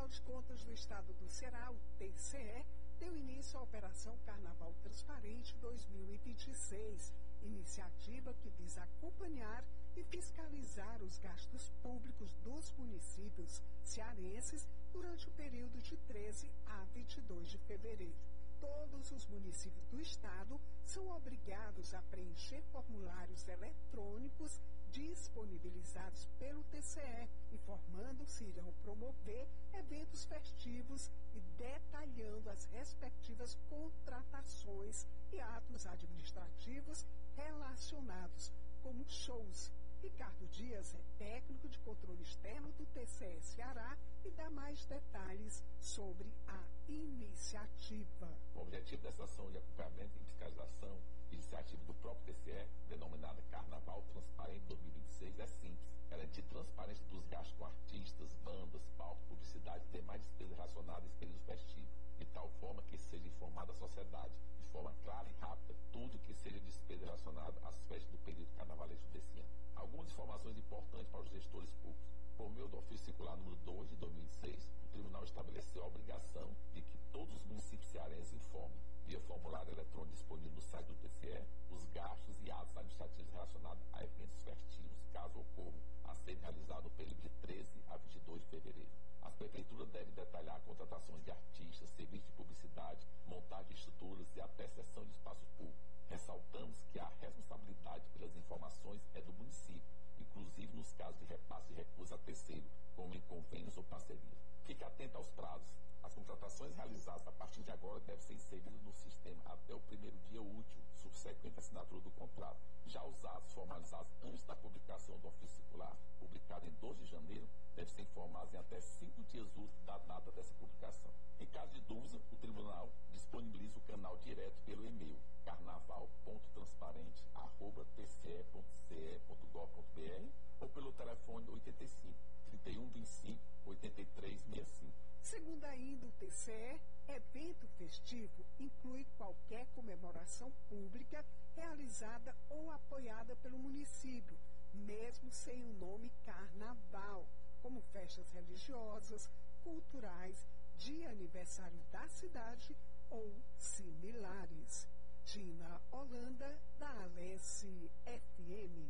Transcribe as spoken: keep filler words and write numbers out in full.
de Contas do Estado do Ceará, o T C E, deu início à Operação Carnaval Transparente dois mil e vinte e seis, iniciativa que visa acompanhar e fiscalizar os gastos públicos dos municípios cearenses durante o período de treze a vinte e dois de fevereiro. Todos os municípios do estado são obrigados a preencher formulários eletrônicos disponibilizados pelo T C E, informando se irão promover eventos festivos e detalhando as respectivas contratações e atos administrativos relacionados, como shows. Ricardo Dias é técnico de controle externo do T C E Ceará e dá mais detalhes sobre a iniciativa. O objetivo dessa ação de acompanhamento e fiscalização, iniciativa do próprio T C E, denominada Carnaval Transparente dois mil e vinte e seis, é simples: garantir transparência dos gastos com artistas, bandas, palcos, publicidade e demais despesas relacionadas a períodos festivos, de tal forma que seja informada a sociedade, de forma clara e rápida, tudo que seja despesa relacionada às festas do período carnavalesco desse ano. Algumas informações importantes para os gestores públicos. Por meio do ofício circular número dois de dois mil e seis, o Tribunal estabeleceu a obrigação de que todos os municípios cearenses informem, via formulário eletrônico disponível no site do T C E, os gastos e atos administrativos relacionados a eventos festivos, caso ocorram, a serem realizados no período de treze a vinte e dois de fevereiro. As prefeituras devem detalhar contratações de artistas, serviços de publicidade, montagem de estruturas e até cessão de espaços públicos. Ressaltamos que a responsabilidade pelas informações é do município, inclusive nos casos de repasse de recursos a terceiro, como em convênios ou parcerias. Fique atento aos prazos. As contratações realizadas a partir de agora devem ser inseridas no sistema até o primeiro dia útil, subsequente à assinatura do contrato. Já os atos formalizados antes da publicação do ofício circular, publicado em doze de janeiro, devem ser informados em até cinco dias úteis da data dessa publicação. Em caso de dúvida, o Tribunal disponibiliza o canal direto pelo e-mail carnaval ponto transparente arroba t c e ponto c e ponto gov ponto b r ou pelo telefone oitenta e cinco, trinta e um, vinte e cinco, oitenta e três, sessenta e cinco. Segundo ainda o T C E, evento festivo inclui qualquer comemoração pública realizada ou apoiada pelo município, mesmo sem o nome carnaval, como festas religiosas, culturais, de aniversário da cidade ou similares. Tina Holanda, da Alesse F M.